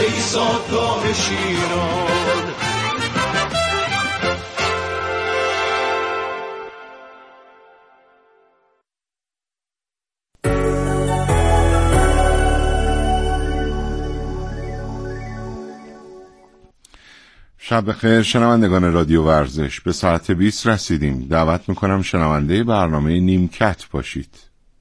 ای زادگاه شیران. شب بخیر شنوندگان رادیو ورزش، به ساعت 20 رسیدیم. دعوت میکنم شنونده برنامه نیمکت باشید.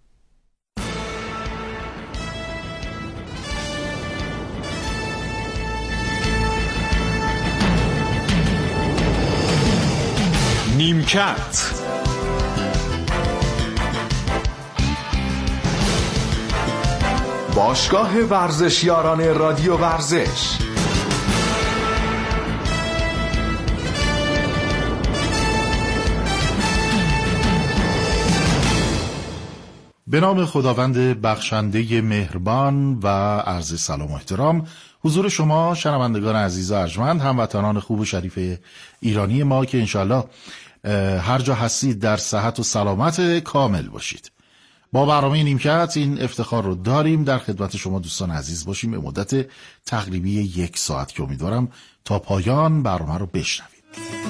نیمکت باشگاه ورزشیاران رادیو ورزش. به نام خداوند بخشنده مهربان و عرض سلام و احترام حضور شما شنوندگان عزیز و ارجمند، هموطنان خوب و شریف ایرانی ما که انشالله هر جا هستید در صحت و سلامت کامل باشید. با برنامه نیمکت این افتخار رو داریم در خدمت شما دوستان عزیز باشیم به مدت تقریبی 1 ساعت که امیدوارم تا پایان برنامه رو بشنوید.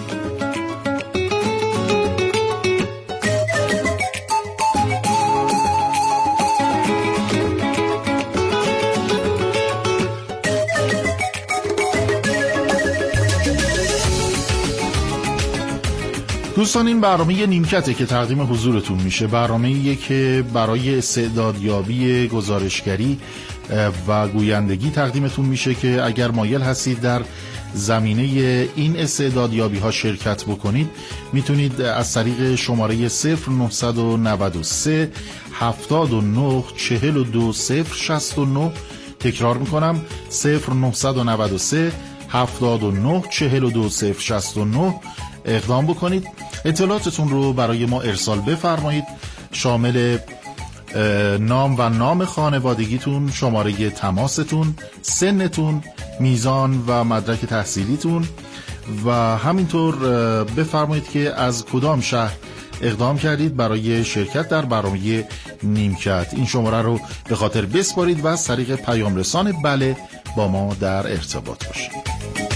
دوستان این برنامه نیمکته که تقدیم حضورتون میشه. برنامه‌ایه که برای استعدادیابی گزارشگری و گویندگی تقدیمتون میشه که اگر مایل هستید در زمینه این استعدادیابی ها شرکت بکنید میتونید از طریق شماره 0993 79 42 069 تکرار میکنم 0993 79 42 069 اقدام بکنید. اطلاعاتتون رو برای ما ارسال بفرمایید، شامل نام و نام خانوادگیتون، شماره تماستون، سنتون، میزان و مدرک تحصیلیتون و همینطور بفرمایید که از کدام شهر اقدام کردید برای شرکت در برنامه نیمکت. این شماره رو به خاطر بسپارید و از طریق پیام رسان بله با ما در ارتباط باشید.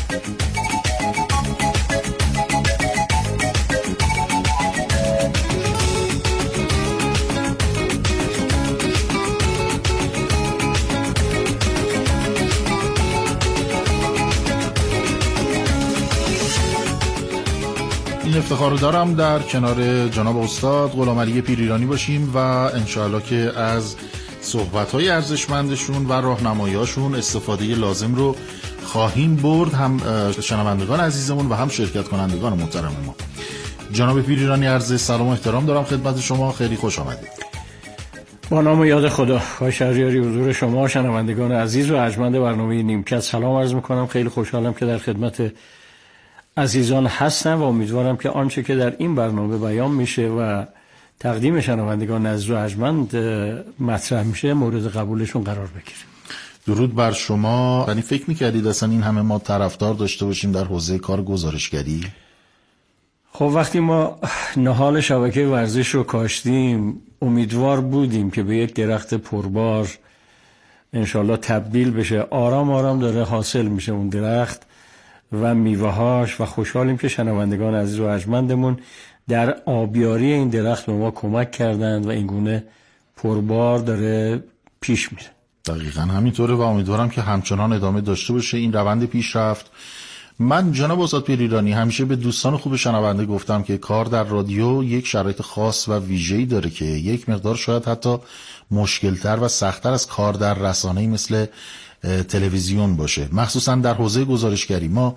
این افتخار رو دارم در کنار جناب استاد غلامعلی پیریرانی باشیم و انشاءالله که از صحبت‌های ارزشمندشون و راهنمایی‌هاشون استفاده لازم رو خواهیم برد، هم شنوندگان عزیزمون و هم شرکت کنندگان محترم ما. جناب پیریرانی عرض سلام و احترام دارم خدمت شما، خیلی خوش آمدید. با نام و یاد خدا، خواهش شهریاری حضور شما شنوندگان عزیز و ارجمند برنامه نیمکت سلام عرض می‌کنم. خیلی خوشحالم که در خدمت عزیزان هستم و امیدوارم که آنچه که در این برنامه بیان میشه و تقدیم شنوندگان عزیز و ارجمند مطرح میشه مورد قبولشون قرار بگیره. درود بر شما. یعنی فکر میکردید اصلا این همه ما طرفدار داشته باشیم در حوزه کار گزارشگری؟ خب وقتی ما نهال شبکه ورزش رو کاشتیم امیدوار بودیم که به یک درخت پربار انشالله تبدیل بشه. آرام آرام داره حاصل میشه اون درخت و میوه‌هاش و خوشحالیم که شنوندگان عزیز و ارجمندمون در آبیاری این درخت به ما کمک کردند و این گونه پربار داره پیش میره. دقیقاً همینطوره و امیدوارم که همچنان ادامه داشته باشه این روند پیشرفت. من جناب استاد پیریرانی همیشه به دوستان خوب شنونده گفتم که کار در رادیو یک شرایط خاص و ویژه‌ای داره که یک مقدار شاید حتی مشکل‌تر و سخت‌تر از کار در رسانه‌ای مثل تلویزیون باشه. مخصوصا در حوزه گزارشگری ما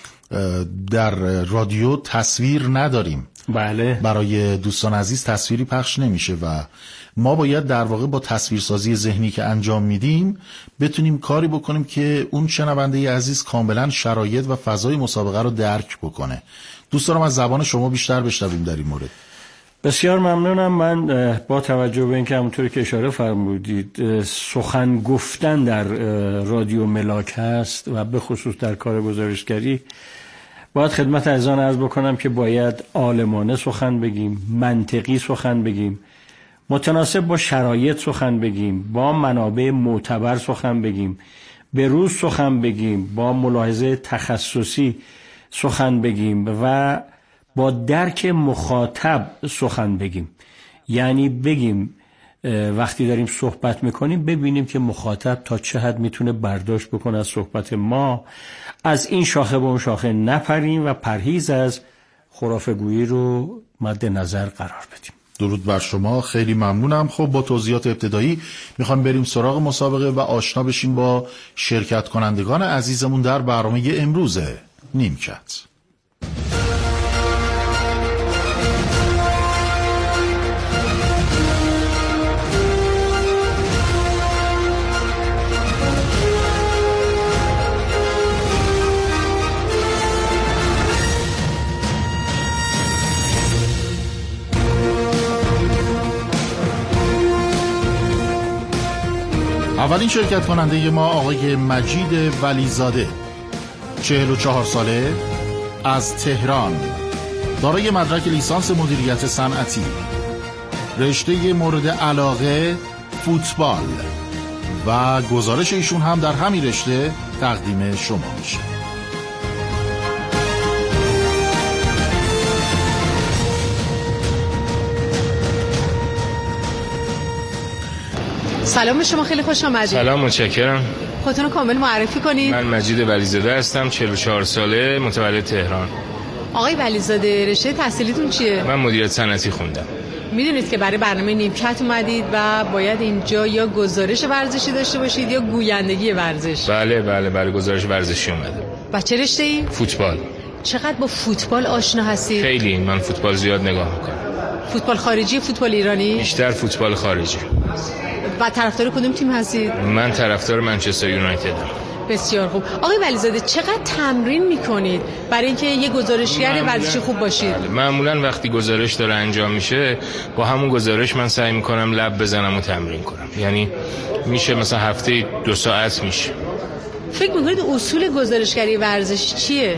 در رادیو تصویر نداریم. بله. برای دوستان عزیز تصویری پخش نمیشه و ما باید در واقع با تصویرسازی ذهنی که انجام میدیم بتونیم کاری بکنیم که اون شنونده عزیز کاملا شرایط و فضای مسابقه رو درک بکنه. دوست دارم از زبان شما بیشتر بشنویم در این مورد. بسیار ممنونم. من با توجه به اینکه همونطوری که اشاره فرمودید سخن گفتن در رادیو ملاک هست و به خصوص در کار گزارشگری باید خدمت عزیزان عرض بکنم که باید عالمانه سخن بگیم، منطقی سخن بگیم، متناسب با شرایط سخن بگیم، با منابع معتبر سخن بگیم به روز سخن بگیم، با ملاحظه تخصصی سخن بگیم و با درک مخاطب سخن بگیم. یعنی بگیم وقتی داریم صحبت میکنیم ببینیم که مخاطب تا چه حد میتونه برداشت بکنه از صحبت ما، از این شاخه به اون شاخه نپریم و پرهیز از خرافه‌گویی رو مد نظر قرار بدیم. درود بر شما، خیلی ممنونم. خب با توضیحات ابتدایی میخوایم بریم سراغ مسابقه و آشنا بشیم با شرکت کنندگان عزیزمون در برنامه امروز نیمکت. اولین شرکت کننده ما آقای مجید ولیزاده، 44 ساله، از تهران، دارای مدرک لیسانس مدیریت صنعتی، رشته مورد علاقه فوتبال و گزارش ایشون هم در همین رشته تقدیم شما میشه. سلام شما، خیلی خوش آمدید. سلام، متشکرم. خودتون رو کامل معرفی کنید. من مجید ولیزاده هستم، 44 ساله، متولد تهران. آقای ولیزاده، رشته تحصیلیتون چیه؟ من مدیریت صنعتی خوندم. میدونید که برای برنامه نیمکت اومدید و باید اینجا یا گزارش ورزشی داشته باشید یا گویندگی ورزش. بله گزارش ورزشی اومده. و چه رشته‌ای؟ فوتبال. چقدر با فوتبال آشنا هستید؟ خیلی، من فوتبال زیاد نگاه میکنم. فوتبال خارجی، فوتبال ایرانی؟ بیشتر فوتبال خارجی. و طرفدار کدوم تیم هستید؟ من طرفدار منچستر یونایتدم. بسیار خوب. آقای ولیزاده، چقدر تمرین میکنید برای اینکه یه گزارشگر ورزشی خوب باشید؟ معمولا وقتی گزارش داره انجام میشه با همون گزارش من سعی میکنم لب بزنم و تمرین کنم. یعنی میشه مثلا هفته 2 ساعت میشه. فکر میکنید اصول گزارشگری ورزشی چیه؟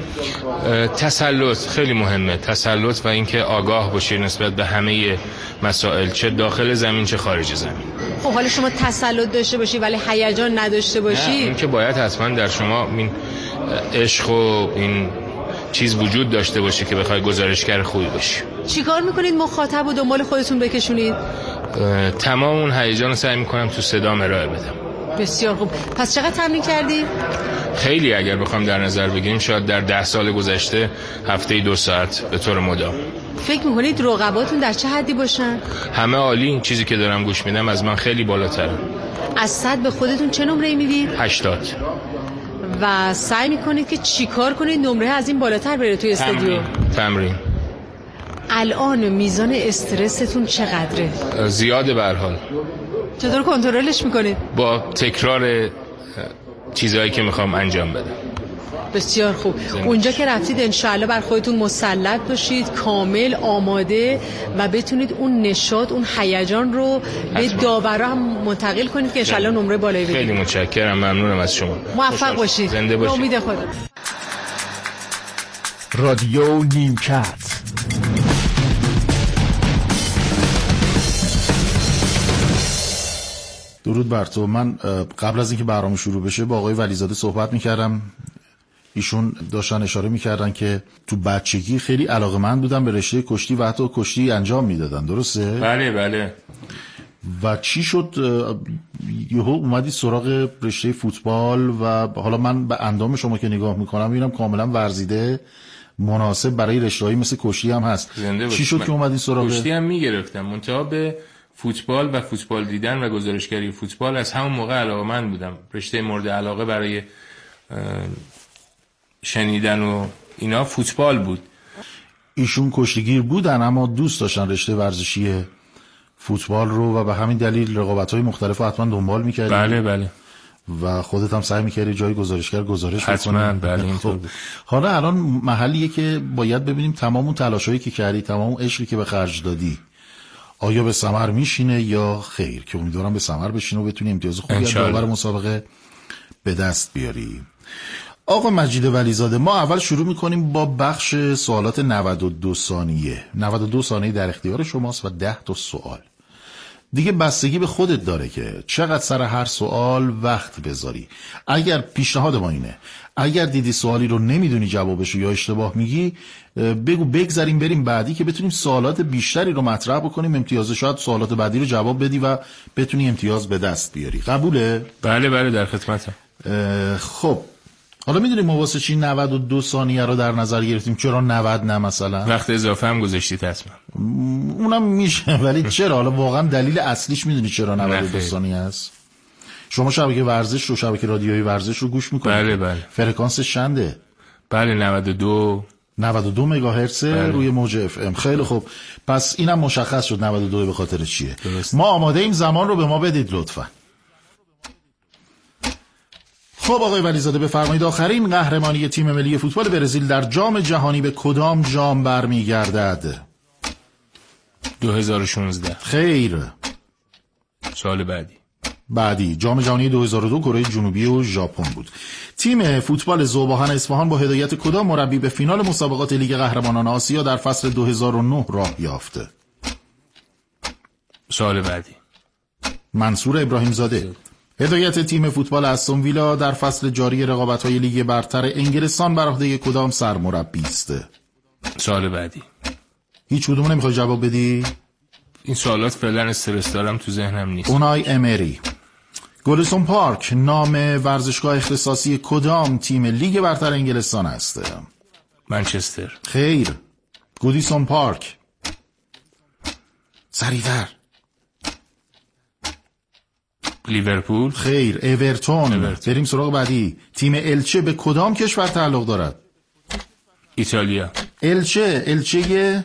تسلط خیلی مهمه. تسلط و اینکه آگاه باشی نسبت به همه مسائل، چه داخل زمین چه خارج زمین. خب حالا شما تسلط داشته باشی ولی هیجان نداشته باشی؟ این که باید حتما در شما این عشق و این چیز وجود داشته باشه که بخوای گزارشگر خوبی باشی. چیکار میکنید مخاطب و دنبال خودتون بکشونید؟ تمام اون هیجان رو سعی میکنم تو صدام ارائه بدم. بسیار خوب. پس چقدر تمرین کردی؟ خیلی، اگر بخوام در نظر بگیریم شاید در 10 سال گذشته هفته 2 ساعت به طور مدام. فکر میکنید رقباتون در چه حدی باشن؟ همه عالی. این چیزی که دارم گوش میدم از من خیلی بالاتره. از 100 به خودتون چه نمره‌ای میدید؟ 80. و سعی میکنید که چیکار کنید نمره از این بالاتر بره توی استادیوم؟ تمرین. الان میزان استرستون چقدره؟ زیاده به هر حال. چطور کنترلش میکنید؟ با تکرار چیزهایی که میخوام انجام بدم. بسیار خوب. اونجا که رفتید انشاءالله بر خودتون مسلط باشید، کامل آماده و بتونید اون نشاط، اون هیجان رو به داورا هم منتقل کنید که انشاءالله نمره بالایی بگیرید. خیلی متشکرم، ممنونم از شما. موفق باشید. زنده باشید. امید خدا. رادیو نیمکت. درود بر تو. من قبل از اینکه برنامه شروع بشه با آقای ولیزاده صحبت میکردم. ایشون داشتن اشاره میکردن که تو بچگی خیلی علاقه‌مند بودن به رشته کشتی و حتی کشتی انجام میدادن. درسته؟ بله. و چی شد یهو اومدی سراغ رشته فوتبال و حالا من به اندام شما که نگاه میکنم میبینم کاملا ورزیده، مناسب برای رشته‌ای مثل کشتی هم هست. چی شد که اومدی سراغ کشتی؟ هم میگرفتم، منتها به فوتبال و فوتبال دیدن و گزارشگری فوتبال از همون موقع علاقه‌مند بودم. رشته مورد علاقه برای شنیدن و اینا فوتبال بود. ایشون کشتیگیر بودن اما دوست داشتن رشته ورزشی فوتبال رو و به همین دلیل رقابت‌های مختلف رو حتما دنبال می‌کردی. بله. و خودت هم سعی می‌کردی جای گزارشگر گزارش بکنی. حتما. بله اینطور بود. حالا الان محلیه که باید ببینیم تمام اون تلاشایی که کردی، تمام اون عشقی که به خرج دادی آیا به ثمر میشینه یا خیر، که امیدوارم به ثمر بشینه و بتونی امتیاز خوبی از داور مسابقه به دست بیاری. آقا مجید ولیزاده، ما اول شروع میکنیم با بخش سوالات 92 ثانیه. 92 ثانیه در اختیار شماست و 10 تا سوال. دیگه بستگی به خودت داره که چقدر سر هر سوال وقت بذاری. اگر پیشنهاد ما اینه، اگر دیدی سوالی رو نمیدونی جوابش رو یا اشتباه میگی، بگو بگذاریم بریم بعدی که بتونیم سوالات بیشتری رو مطرح بکنیم، امتیاز شاید سوالات بعدی رو جواب بدی و بتونی امتیاز به دست بیاری. قبوله؟ بله در خدمتم. خب حالا میدونیم ما واسه چی 92 ثانیه رو در نظر گرفتیم؟ چرا 90 نه مثلا؟ وقت اضافه هم گذاشتید حتما. اونم میشه، ولی چرا؟ حالا واقعا دلیل اصلیش میدونی چرا 92 ثانیه است؟ شما شبکه ورزش رو، شبکه رادیویی ورزش رو گوش میکنید؟ بله. فرکانسش چنده؟ بله 92 مگاهرتز روی موج اف ام. خیلی خوب، پس اینم مشخص شد 92 به خاطر چیه. درست. ما آماده ایم، زمان رو به ما بدید لطفا. خب آقای ولیزاده بفرمایید، آخرین قهرمانی تیم ملی فوتبال برزیل در جام جهانی به کدام جام برمیگردد؟ 2016. خیر. سال بعدی جام جهانی 2002 کره جنوبی و ژاپن بود. تیم فوتبال ذوب‌آهن اصفهان با هدایت کدام مربی به فینال مسابقات لیگ قهرمانان آسیا در فصل 2009 راه یافت؟ سال بعدی. منصور ابراهیم زاده. هدایت تیم فوتبال استون ویلا در فصل جاری رقابت‌های لیگ برتر انگلستان بر عهده کدام سرمربی است؟ سال بعدی. هیچ کدوم نمیخوای جواب بدی؟ این سوالات فعلا استرس دارم تو ذهنم نیست. اونای امری. گلستون پارک نام ورزشگاه اختصاصی کدام تیم لیگ برتر انگلستان است؟ منچستر. خیر. گودیسون پارک. سریعتر. لیورپول. خیر. اورتون. بریم سراغ بعدی. تیم الچه به کدام کشور تعلق دارد؟ ایتالیا. الچه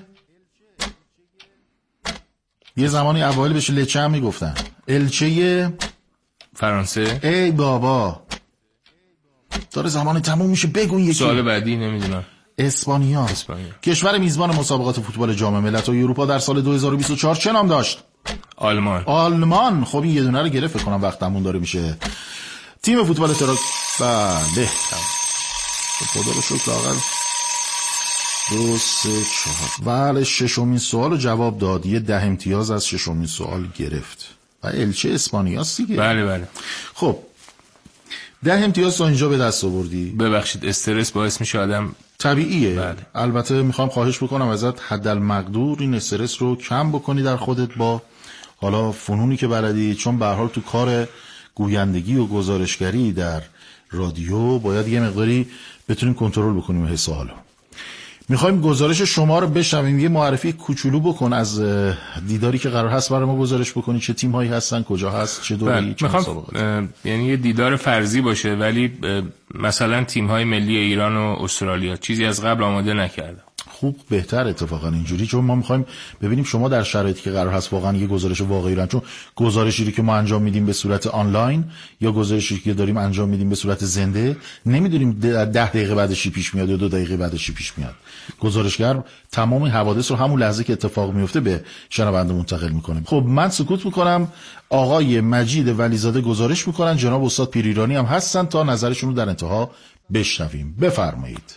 یه زمانی اوایل بهش لچه هم میگفتن. الچه فرانسه. ای بابا داره زمان تموم میشه، بگو یکی. سال بعدی نمیدونم. اسپانیا. کشور میزبان مسابقات فوتبال جام ملت‌های اروپا در سال 2024 چه نام داشت؟ آلمان. خب این یه دونه رو گرفت، فکر کنم وقتمون داره میشه. تیم فوتبال بله خدا رو شکر لااقل 2 3 4 بله ششمین سوال رو جواب داد، یه 10 امتیاز از ششمین سوال گرفت و الچه اسپانیاست دیگه. بله خب 10 امتیاز تا اینجا به دست آوردی. ببخشید استرس باعث میشه آدم. طبیعیه. بله. البته میخوام خواهش بکنم ازت حدالمقدور این استرس رو کم بکنی در خودت با حالا فنونی که بلدی، چون به هر حال تو کار گویندگی و گزارشگری در رادیو باید یه مقداری بتونیم کنترل بکنیم حس و حالو. میخوایم گزارش شما رو بشنویم، یه معرفی کوچولو بکن از دیداری که قرار هست برای ما گزارش بکنی، چه تیم هایی هستن، کجا هست، چه دوری، چه مسابقاتی. یعنی یه دیدار فرضی باشه، ولی مثلا تیم های ملی ایران و استرالیا چیزی از قبل آماده نکردم. خوب بهتر اتفاقا اینجوری، چون ما میخوایم ببینیم شما در شرایطی که قرار هست واقعا یه گزارش واقعی رو، چون گزارشی رو که ما انجام میدیم به صورت آنلاین یا گزارشی که داریم انجام میدیم به صورت زنده، نمیدونیم 10 دقیقه بعدش چی پیش میاد یا 2 دقیقه بعدش چی پیش میاد. گزارشگر تمام حوادث رو همون لحظه که اتفاق میفته به شنونده منتقل میکنه. خب من سکوت میکنم، آقای مجید ولیزاده گزارش میکنن، جناب استاد پیریرانی هم هستن تا نظرشون رو در انتها بشنویم. بفرمایید.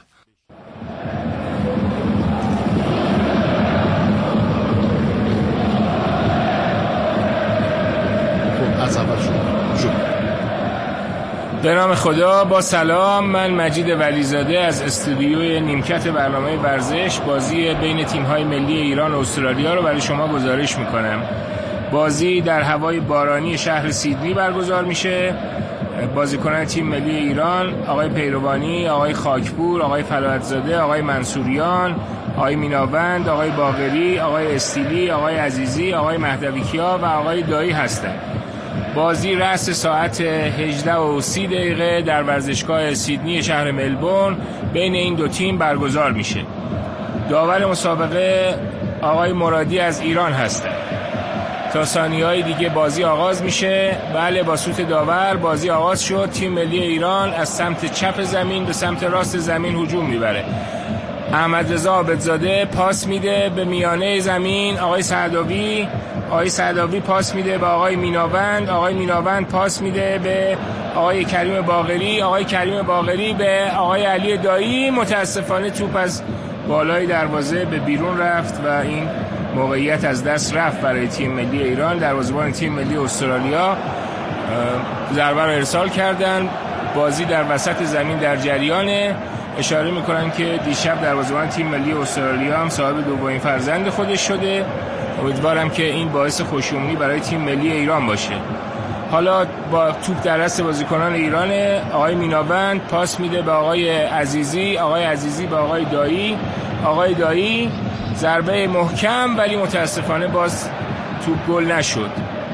به نام خدا، با سلام. من مجید ولیزاده از استودیوی نیمکت برنامه ورزش بازی بین تیم‌های ملی ایران و استرالیا رو برای شما گزارش میکنم. بازی در هوای بارانی شهر سیدنی برگزار میشه. بازیکنان تیم ملی ایران آقای پیروانی، آقای خاکپور، آقای فلاحت‌زاده، آقای منصوریان، آقای میناوند، آقای باقری، آقای استیلی، آقای عزیزی، آقای مهدوی‌کیا و آقای دایی هستند. بازی رأس ساعت 18:30 در ورزشگاه سیدنی شهر ملبورن بین این دو تیم برگزار میشه. داور مسابقه آقای مرادی از ایران هستند. تا ثانیه‌های دیگه بازی آغاز میشه. بله، با سوت داور بازی آغاز شد. تیم ملی ایران از سمت چپ زمین به سمت راست زمین هجوم میبره. احمد رضا عابدزاده پاس میده به میانه زمین. آقای سعداوی پاس میده به آقای میناوند. آقای میناوند پاس میده به آقای کریم باقری. آقای کریم باقری به آقای علی دایی. متاسفانه توپ از بالای دروازه به بیرون رفت و این موقعیت از دست رفت برای تیم ملی ایران. دروازه‌بان تیم ملی استرالیا ضربه رو ارسال کردن. بازی در وسط زمین در جریانه. اشاره میکنن که دیشب دروازه‌بان تیم ملی استرالیا هم صاحب دومین فرزند خودش شده. امیدوارم که این باعث خوشیومنی برای تیم ملی ایران باشه. حالا با توپ در دست بازیکنان ایران، آقای میناوند پاس میده به آقای عزیزی، آقای عزیزی به آقای دایی، آقای دایی ضربه محکم، ولی متاسفانه باز توپ گل نشد.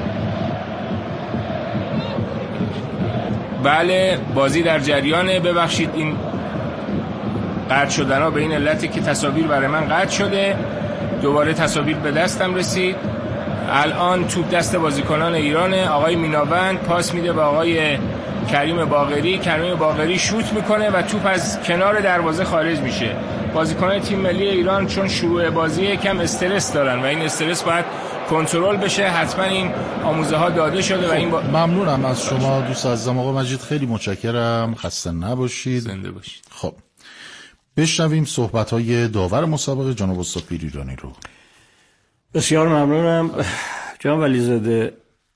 بله بازی در جریانه. ببخشید این قطع شدن ها به این علتی که تصاویر برای من قطع شده. دوباره تصاویر به دستم رسید. الان توپ دست بازیکنان ایرانه. آقای میناوند پاس میده به آقای کریم باقری. کریم باقری شوت میکنه و توپ از کنار دروازه خارج میشه. بازیکنان تیم ملی ایران چون شروع بازی کم استرس دارن و این استرس باید کنترل بشه. حتما این آموزه ها داده شده. و این ممنونم از شما دوست عزیزم آقا مجید، خیلی متشکرم. خسته نباشید. زنده باشید. خب بشنویم صحبت‌های داور مسابقه جناب استاد پیریرانی رو. بسیار ممنونم جناب ولیزاده.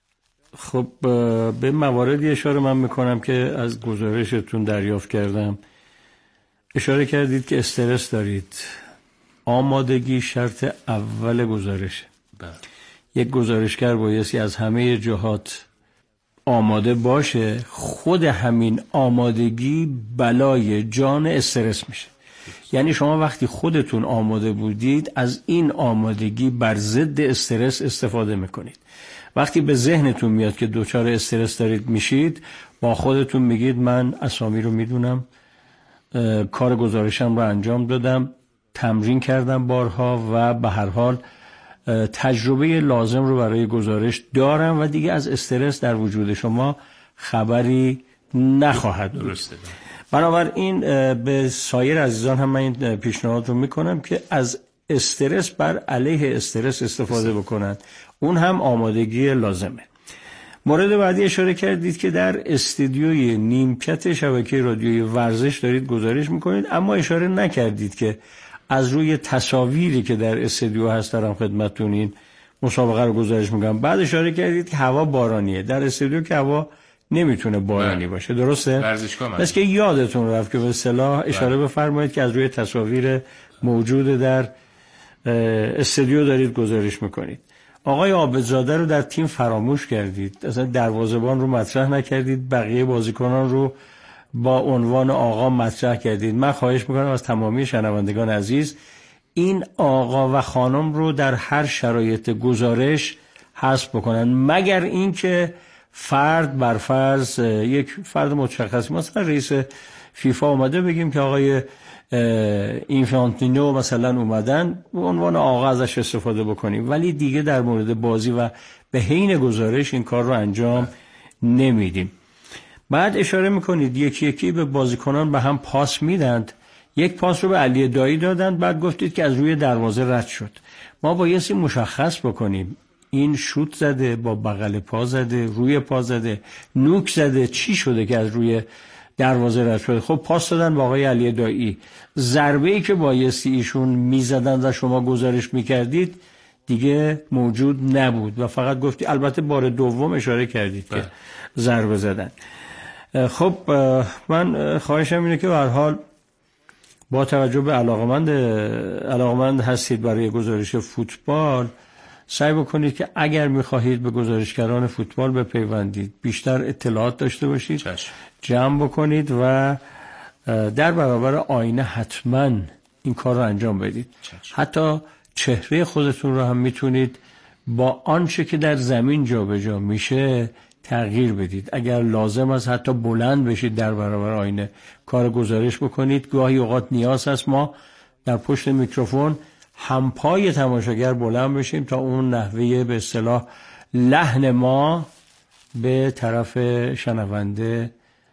خب به مواردی اشاره من میکنم که از گزارشتون دریافت کردم. اشاره کردید که استرس دارید. آمادگی شرط اول گزارشه. یک گزارشگر بایستی از همه جهات آماده باشه. خود همین آمادگی بلای جان استرس میشه. یعنی شما وقتی خودتون آماده بودید از این آمادگی بر ضد استرس استفاده میکنید. وقتی به ذهنتون میاد که دچار استرس دارید میشید، با خودتون میگید من اسامی رو میدونم، کار گزارشم رو انجام دادم، تمرین کردم بارها و به هر حال تجربه لازم رو برای گزارش دارم و دیگه از استرس در وجود شما خبری نخواهد بود. بنابراین به سایر عزیزان هم من این پیشنهاد رو میکنم که از استرس بر علیه استرس استفاده بکنن. اون هم آمادگی لازمه. مورد بعدی اشاره کردید که در استودیوی نیمکت شبکه رادیویی ورزش دارید گزارش میکنید، اما اشاره نکردید که از روی تصاویری که در استودیو هست دارم خدمتتون این مسابقه رو گزارش میکنم. بعد اشاره کردید که هوا بارانیه. در استودیو که هوا نمیتونه بارانی باشه، درسته؟ بس که یادتون رفت که به اصطلاح اشاره بفرمایید که از روی تصاویر موجود در استودیو دارید گزارش میکنید. آقای عابدزاده رو در تیم فراموش کردید. اصلا دروازه‌بان رو مطرح نکردید، بقیه بازیکنان رو با عنوان آقا مطرح کردید. من خواهش میکنم از تمامی شنوندگان عزیز این آقا و خانم رو در هر شرایط گزارش حذف بکنن، مگر اینکه فرد بر فرض یک فرد مشخص، مثلا رئیس فیفا اومده بگیم که آقای اینفانتینو مثلا اومدن به عنوان آقا ازش استفاده بکنیم، ولی دیگه در مورد بازی و به حین گزارش این کار رو انجام نمیدیم. بعد اشاره میکنید یکی یکی به بازیکنان به هم پاس میدند. یک پاس رو به علی دایی دادند، بعد گفتید که از روی دروازه رد شد. ما بایستی مشخص بکنیم این شوت زده، با بغل پا زده، روی پا زده، نوک زده، چی شده که از روی دروازه رد شده. خب پاس دادن با آقای علی دایی. ضربه‌ای که بایستی ایشون میزدن و شما گزارش میکردید دیگه موجود نبود و فقط گفتی، البته بار دوم اشاره کردید که ضربه زدن. خب من خواهشم اینه که به هر حال با توجه به علاقمند هستید برای گزارش فوتبال، سعی بکنید که اگر میخواهید به گزارشگران فوتبال بپیوندید، بیشتر اطلاعات داشته باشید، جمع بکنید و در برابر آینه حتما این کار رو انجام بدید. حتی چهره خودتون رو هم میتونید با آنچه که در زمین جابجا میشه تغییر بدید. اگر لازم است حتی بلند بشید در برابر آینه کار گزارش بکنید. گاهی اوقات نیاز هست ما در پشت میکروفون همپای تماشاگر بلند بشیم تا اون نحوه به اصطلاح لحن ما به طرف شنونده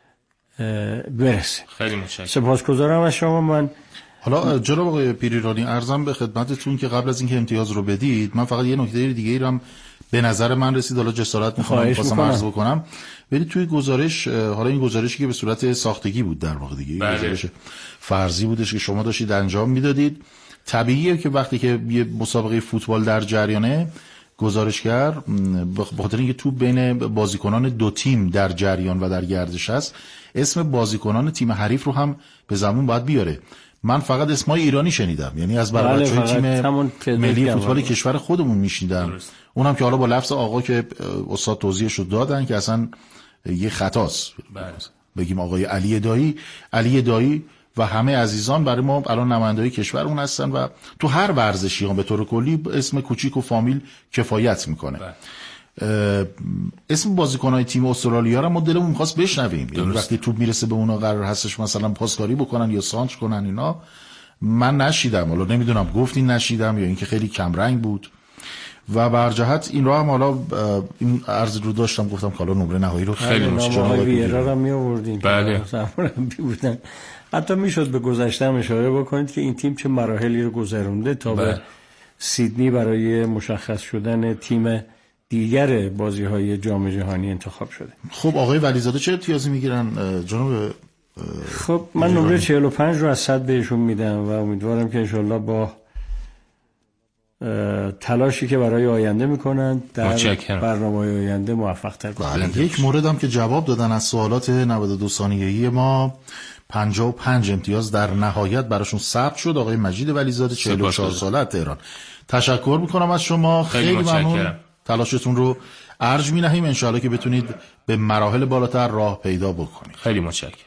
برسه. خیلی متشکرم. سپاسگزارم از شما. من حالا جناب آقای پیریرانی عرضم به خدمتتون که قبل از اینکه امتیاز رو بدید، من فقط یه نکته دیگه رو هم به نظر من رسید، حالا جسارت می‌خوام واسه عرض بکنم. ولی توی گزارش، حالا این گزارشی که به صورت ساختگی بود در واقع دیگه، گزارش فرضی بودش که شما داشتید انجام میدادید طبیعیه که وقتی که یه مسابقه فوتبال در جریانه، گزارشگر به خاطر اینکه توپ بین بازیکنان دو تیم در جریان و در گردش است، اسم بازیکنان تیم حریف رو هم به زبون باید بیاره. من فقط اسمای ایرانی شنیدم، یعنی از بچه‌های تیم ملی فوتبال کشور خودمون میشنیدم، اونم که حالا با لفظ آقا که استاد توضیحش رو دادن که اصلا یه خطاست. بگیم آقای علی دایی و همه عزیزان برای ما الان نماینده‌های کشورمون هستن و تو هر ورزشی هم به طور کلی اسم کوچیک و فامیل کفایت میکنه. اسم بازیکن‌های تیم استرالیا رو ما دلمون می‌خواست بشنویم، یعنی وقتی توپ میرسه به اونا قرار هستش مثلا پاسکاری بکنن یا سانتر کنن اینا، من نشیدم. حالا نمیدونم گفتین نشیدم یا اینکه خیلی کم رنگ بود. و بر جهت این راه هم حالا این عرض رو داشتم، گفتم که حالا نمره نهایی رو خیلی نامه ویرا رو می آوردیم. بله بودن. حتی میشد به گذشته هم اشاره بکنید که این تیم چه مراحلی رو گذرونده تا به سیدنی برای مشخص شدن تیم دیگر بازی‌های جام جهانی انتخاب شده. خب آقای ولیزاده چه امتیازی میگیرن جناب؟ خب من نمره 45 رو از 100 بهشون میدم و امیدوارم که انشالله با تلاشی که برای آینده میکنن در برنامه‌های آینده موفق تر باشن. یک مورد هم که جواب دادن از سوالات 92 ثانیه‌ای ما، 55 امتیاز در نهایت براشون ثبت شد. آقای مجید ولیزاده 44 ساله از تهران. تشکر میکنم از شما، خیلی ممنون. تلاشتون رو ارج می‌نهیم، انشاءالله که بتونید به مراحل بالاتر راه پیدا بکنید. خیلی متشکرم.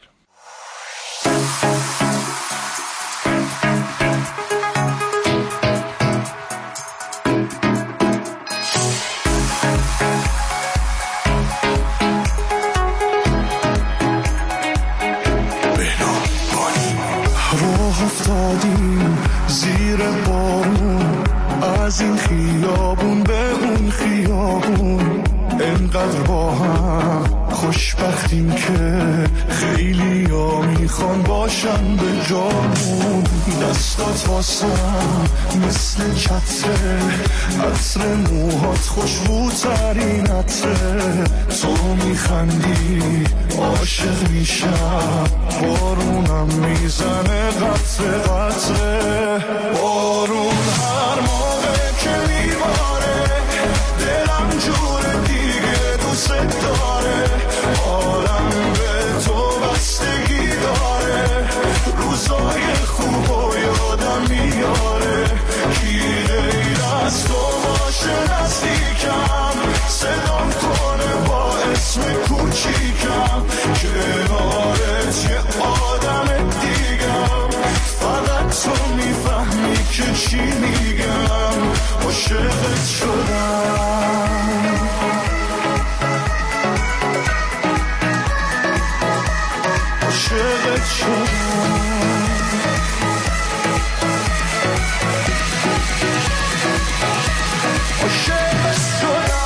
راه افتادیم زیر بارون، از این خیابون به اون خیابون، انقدر با هم خوشبختیم که خیلی ها میخوان باشن به جامون. دستات واسم مثل چتره، عطر موهات خوشبوترین عطره، تو میخندی عاشق میشم، بارونم میزنه قطره قطره. بارون هر موقع که میباره دلم جور دیگه دوست داره، عالم به تو بستگی داره، روزای خوب و یادم میاره، کی غیر از تو باشه نزدیکم، صدام کنه با اسم کوچیکم، کنارت یه آدم دیگم، فقط تو میفهمی که چی میگم، عاشقت شدم. عاشقت شدم. عاشقت شدم.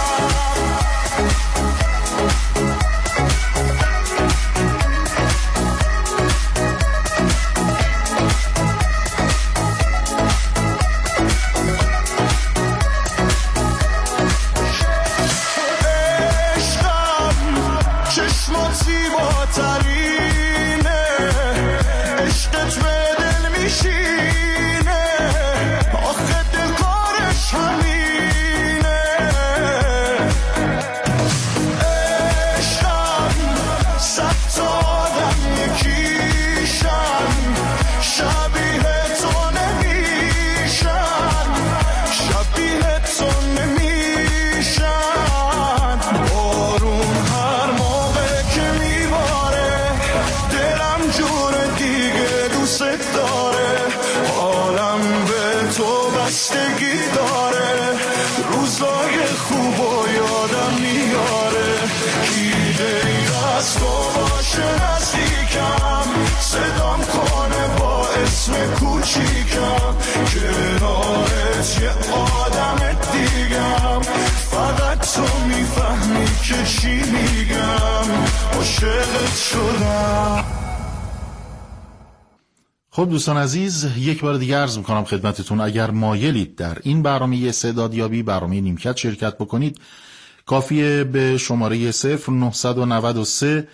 خب دوستان عزیز، یک بار دیگه عرض میکنم خدمتتون، اگر مایلید در این برنامه استعدادیابی، برنامه نیمکت شرکت بکنید، کافیه به شماره 0993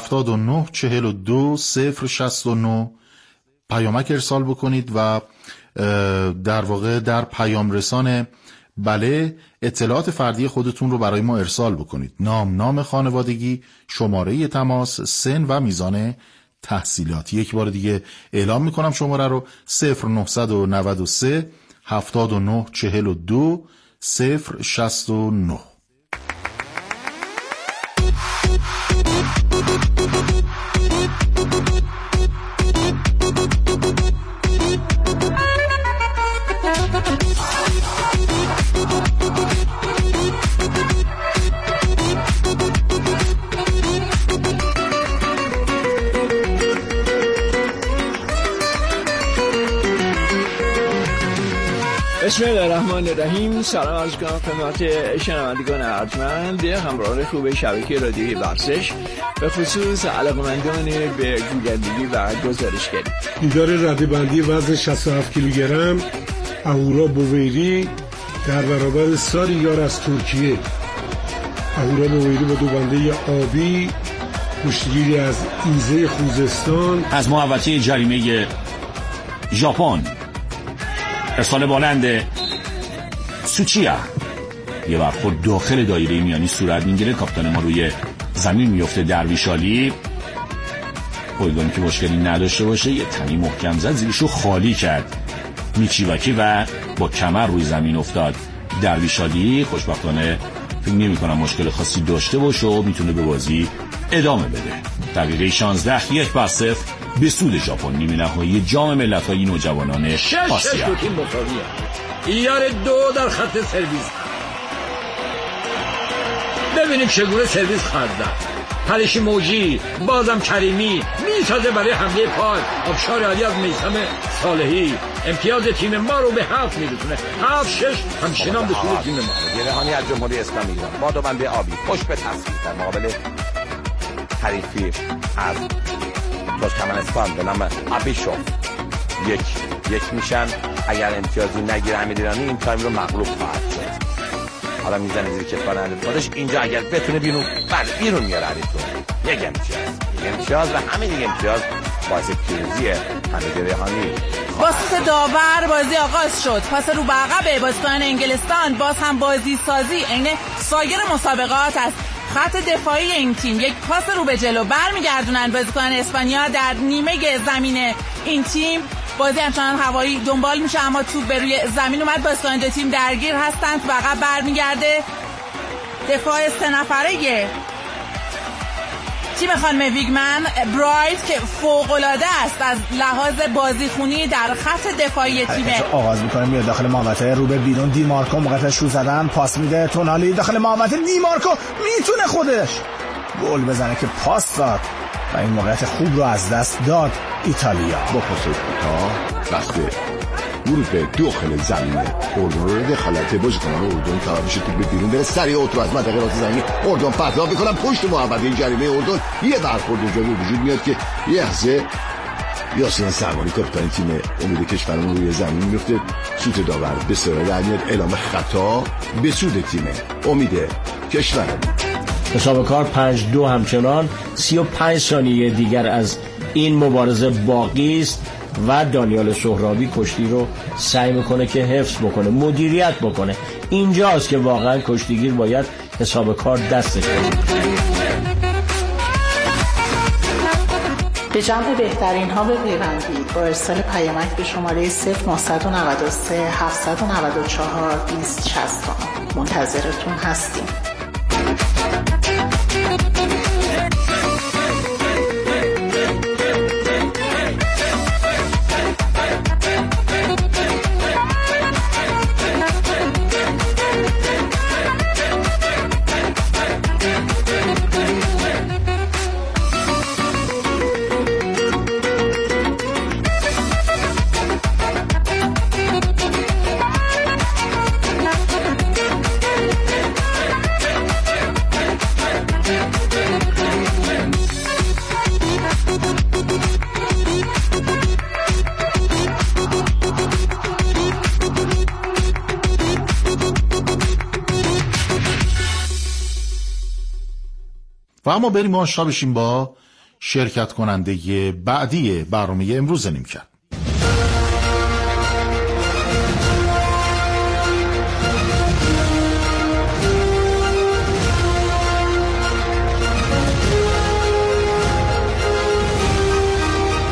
79 42 069 پیامک ارسال بکنید و در واقع در پیام رسان بله اطلاعات فردی خودتون رو برای ما ارسال بکنید. نام خانوادگی، شماره تماس، سن و میزان تحصیلاتی. یک بار دیگه اعلام میکنم شماره رو: 0993 79 42 069. بسم الله الرحمن الرحیم. سلام عرض کنم خدمت شنوندگان ارجمند همراهان خوب شبکه رادیویی ورزش، به خصوص علاقه‌مندان به گویندگی و گزارشگری. دیدار رده‌بندی وزن 67 کیلوگرم اهورا بویری در برابر ساریار از ترکیه. اهورا بویری با دوبنده آبی، کشتیگیری از ایزه خوزستان. از محوطه جریمه ژاپن ارسال بلند سوچیا، یه برخورد داخل دایره میانی صورت میگیره. کاپیتان ما روی زمین میفته. درویشالی پایگانی که مشکلی نداشته باشه یه تنی محکم زد، زیرشو خالی کرد. میچیواکی و با کمر روی زمین افتاد. درویشالی خوشبختانه فکر نمی‌کنم مشکل خاصی داشته باشه و میتونه به بازی ادامه بده. دقیقه 16 1-0 به سود ژاپن. نیمه نهایی جام ملت‌های نوجوانان آسیا. ایار 2 در خط سرویس. ببینیم چگونه سرویس خواهد داد. پریشی موجی، بازم کریمی میسازه برای حمله پای. آبشار علی از میثم صالحی امتیاز تیم ما رو به 7 میرسونه. 7-6 همچنان به سود تیم ما. گرهانی از جمهوری اسلامی ایران با دوبنده آبی پشت به تصویر در مقابل حریفی از ترکمنستان به نام آبیشوف. یک میشن. اگر امتیازی نگیره حمید ایرانی این تایم رو مغلوب خواهد شد. حالا میزنه زیر کتفان حمید خودش. اینجا اگر بتونه بیرون میاره حریفتون. یک امتیاز و همین یک امتیاز باعث پیروزی حمید ریحانی. با سوت داور بازی آغاز شد. پاس رو به عقب بازیکن انگلستان. باز هم بازی سازی عین سایر مسابقات است. خط دفاعی این تیم یک پاس رو به جلو برمیگردونن بازیکن اسپانیا در نیمه زمین این تیم. بازی همچنان هوایی دنبال میشه اما توپ به روی زمین اومد. بازیکن دو تیم درگیر هستند و عقب برمیگرده دفاع 3 نفره تیم خانم ویگمن برایت که فوق‌العاده است از لحاظ بازیخونی در خط دفاعی تیم. آغاز میکنه میاد داخل محوطه رو به بیرون. دیمارکو موقع شو زدن پاس میده. تونالی داخل محوطه. دیمارکو میتونه خودش گل بزنه که پاس داد و این موقعیت خوب رو از دست داد ایتالیا. با پاس کوتاه قصد ورود به داخل زمین اردن رو دخالت بازیکنان اردن تا بشه توپ به بیرون بره. سریع اوت رو از منطقه راست زمین اردن پرتاب میکنن پشت محوطه جریمه اردن. یه برخورد اونجا به وجود میاد که یه لحظه یاسین سرمانی کاپیتان تیم امید کشورمون روی زمین میفته. سوت داور به سرعت در میاد. اعلام خطا به سود تیم امید کشورمون. حساب کار 5-2 همچنان. 35 ثانیه دیگر از این مبارزه باقی است و دانیال سهرابی کشتی رو سعی میکنه که حفظ بکنه، مدیریت بکنه. اینجاست که واقعا کشتیگیر باید حساب کار دستش باشه. به جمع بهترین ها بپیوندید با ارسال پیامک به شماره 0993 794 2060. منتظرتون هستیم. و اما بریم آشنا بشیم با شرکت کننده بعدی برنامه امروز نیمکت.